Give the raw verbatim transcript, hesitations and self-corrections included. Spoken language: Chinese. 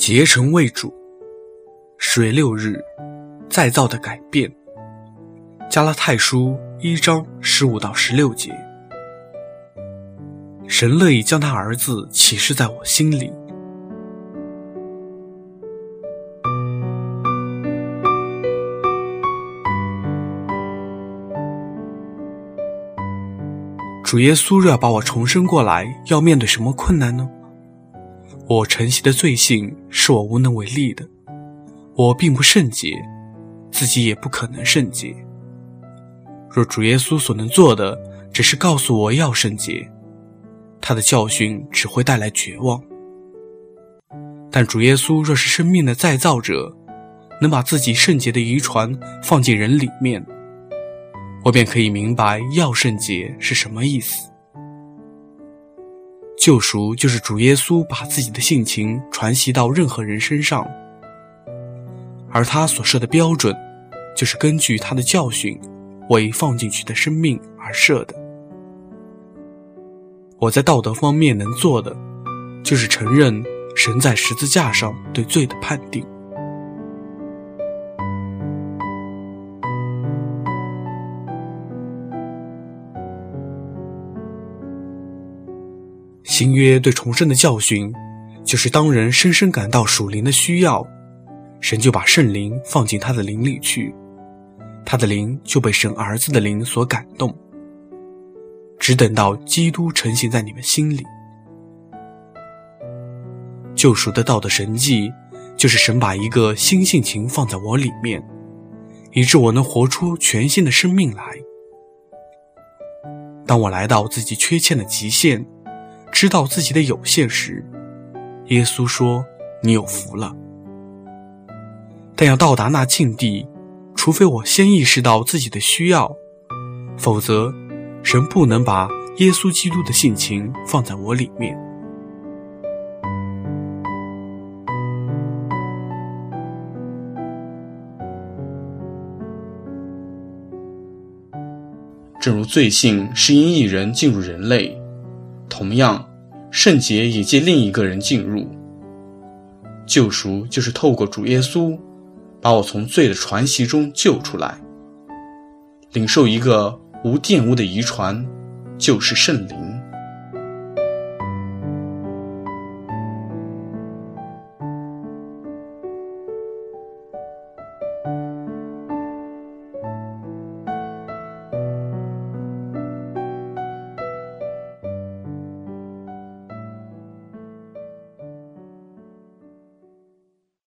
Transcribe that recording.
结成为主。十月六日，再造的改变。加拉太书一章十五到十六节。神乐意将他儿子启示在我心里。主耶稣若要把我重生过来，要面对什么困难呢？我承袭的罪性是我无能为力的，我并不圣洁，自己也不可能圣洁。若主耶稣所能做的只是告诉我要圣洁，他的教训只会带来绝望。但主耶稣若是生命的再造者，能把自己圣洁的遗传放进人里面，我便可以明白要圣洁是什么意思。救赎就是主耶稣把自己的性情传习到任何人身上，而他所设的标准就是根据他的教训为放进去的生命而设的。我在道德方面能做的，就是承认神在十字架上对罪的判定。新约对重生的教训，就是当人深深感到属灵的需要，神就把圣灵放进他的灵里去，他的灵就被神儿子的灵所感动，只等到基督成行在你们心里。救赎的道的神迹，就是神把一个新性情放在我里面，以致我能活出全新的生命来。当我来到自己缺陷的极限，知道自己的有限时，耶稣说：你有福了。但要到达那境地，除非我先意识到自己的需要，否则神不能把耶稣基督的性情放在我里面。 正如罪性是因一人进入人类，同样圣洁也借另一个人进入。救赎就是透过主耶稣把我从罪的传习中救出来，领受一个无玷污的遗传，就是圣灵。